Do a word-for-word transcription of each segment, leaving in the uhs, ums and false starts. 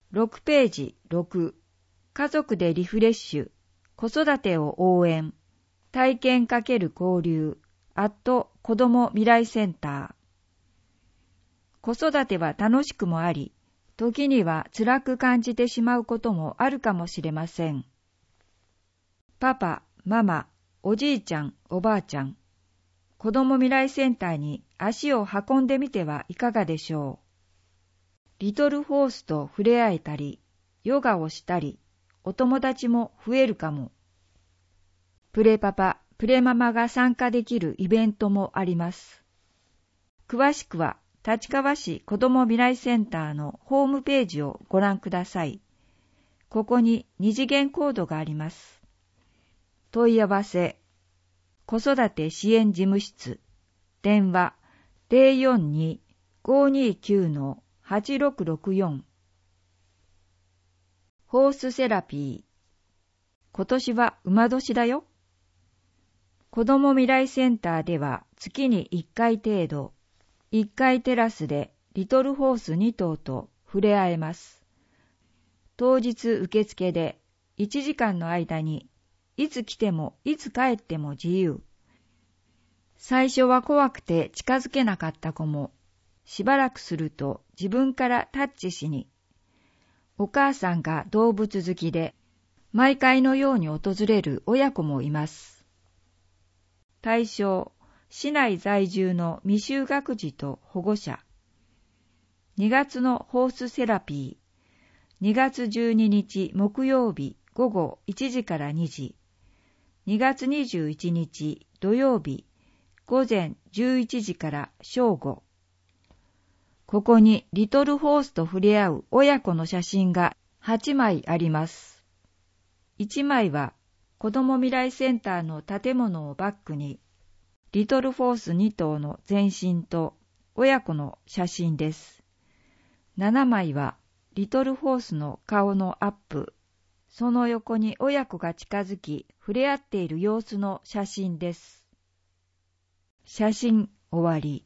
ろくページろく、家族でリフレッシュ、子育てを応援、体験×交流、アット子ども未来センター。子育ては楽しくもあり、時には辛く感じてしまうこともあるかもしれません。パパ、ママ、おじいちゃん、おばあちゃん、子ども未来センターに足を運んでみてはいかがでしょう。リトルホースと触れ合えたり、ヨガをしたり、お友達も増えるかも。プレパパ、プレママが参加できるイベントもあります。詳しくは、立川市子ども未来センターのホームページをご覧ください。ここに二次元コードがあります。問い合わせ、子育て支援事務室、電話 ゼロよんに ごーにーきゅう はちろくろくよん。ホースセラピー。今年は馬年だよ。子ども未来センターでは月にいっかい程度、いっかいテラスでリトルホースに頭と触れ合えます。当日受付でいちじかんの間にいつ来てもいつ帰っても自由。最初は怖くて近づけなかった子も、しばらくすると自分からタッチしに、お母さんが動物好きで、毎回のように訪れる親子もいます。対象、市内在住の未就学児と保護者。にがつのホースセラピー、にがつじゅうににち木曜日午後いちじからにじ、にがつにじゅういちにち土曜日午前じゅういちじから正午。ここにリトルホースと触れ合う親子の写真がはちまいあります。いちまいは子ども未来センターの建物をバックに、リトルホースに頭の全身と親子の写真です。ななまいはリトルホースの顔のアップ、その横に親子が近づき触れ合っている様子の写真です。写真終わり。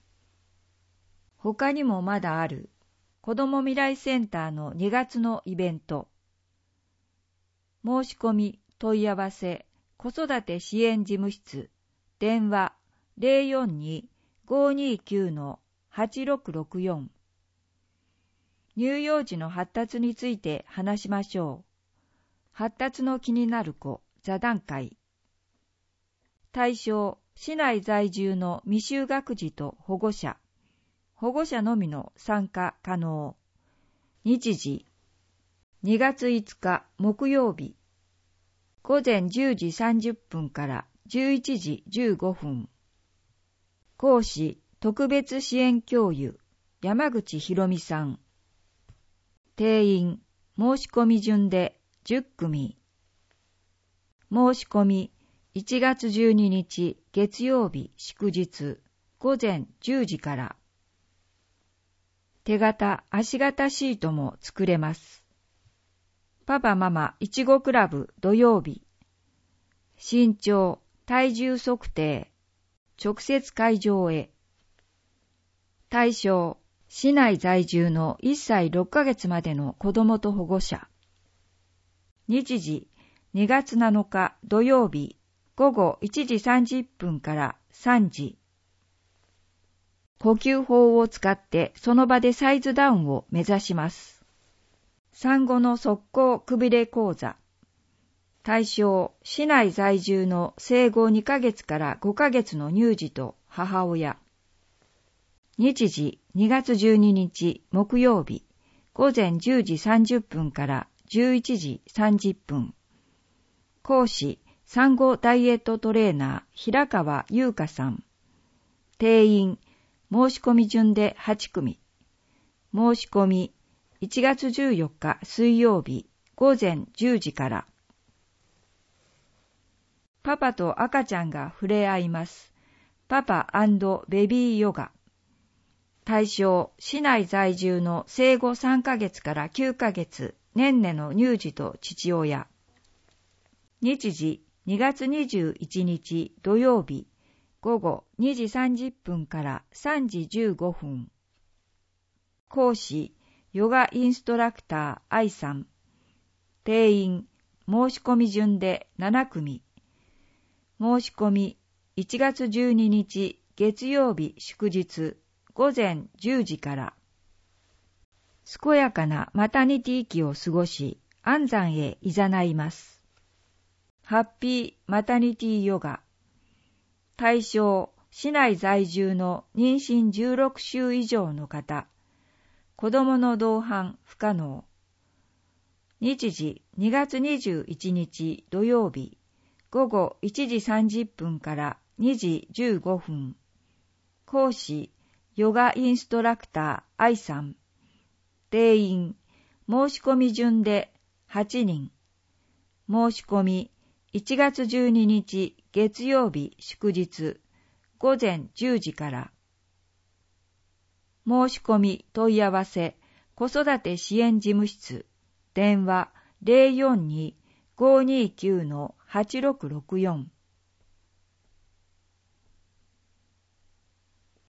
他にもまだある子ども未来センターのにがつのイベント。申し込み問い合わせ子育て支援事務室、電話 ゼロよんに ごーにーきゅう はちろくろくよん。乳幼児の発達について話しましょう。発達の気になる子座談会。対象、市内在住の未就学児と保護者。保護者のみの参加可能。日時、にがついつか木曜日、午前じゅうじさんじゅっぷんからじゅういちじじゅうごふん。講師、特別支援教諭、山口博美さん。定員、申し込み順でじゅっくみ。申し込み、いちがつじゅうににち月曜日祝日、午前じゅうじから。手形、足形シートも作れます。パパママいちごクラブ土曜日。身長、体重測定、直接会場へ。対象、市内在住のいっさいろっかげつまでの子供と保護者。日時、にがつなのか土曜日、午後いちじさんじゅっぷんからさんじ。呼吸法を使ってその場でサイズダウンを目指します。産後の速攻くびれ講座。対象、市内在住の生後にかげつからごかげつの乳児と母親。日時、にがつじゅうににち木曜日、午前じゅうじさんじゅっぷんからじゅういちじさんじゅっぷん。講師、産後ダイエットトレーナー、平川優香さん。定員、申し込み順ではちくみ。申し込み、いちがつじゅうよっか水曜日、午前じゅうじから。パパと赤ちゃんが触れ合います。パパ&ベビーヨガ。対象、市内在住の生後さんかげつからきゅうかげつ、年齢の乳児と父親。日時、にがつにじゅういちにち土曜日、午後にじさんじゅっぷんからさんじじゅうごふん。講師、 ヨガインストラクター 愛 さん。定員、申し込み順でななくみ。申し込みいちがつじゅうににち月曜日祝日ごぜんじゅうじから。健やかなマタニティ期を過ごし、安産へ誘います。ハッピーマタニティヨガ。対象、市内在住の妊娠じゅうろくしゅう以上の方。子供の同伴不可能。日時にがつにじゅういちにち土曜日、午後いちじさんじゅっぷんからにじじゅうごふん。講師、ヨガインストラクター 愛 さん。定員、申し込み順ではちにん。申し込みいちがつじゅうににち月曜日祝日ごぜんじゅうじから。申し込み問い合わせ子育て支援事務室電話 ゼロよんに ごーにーきゅう はちろくろくよん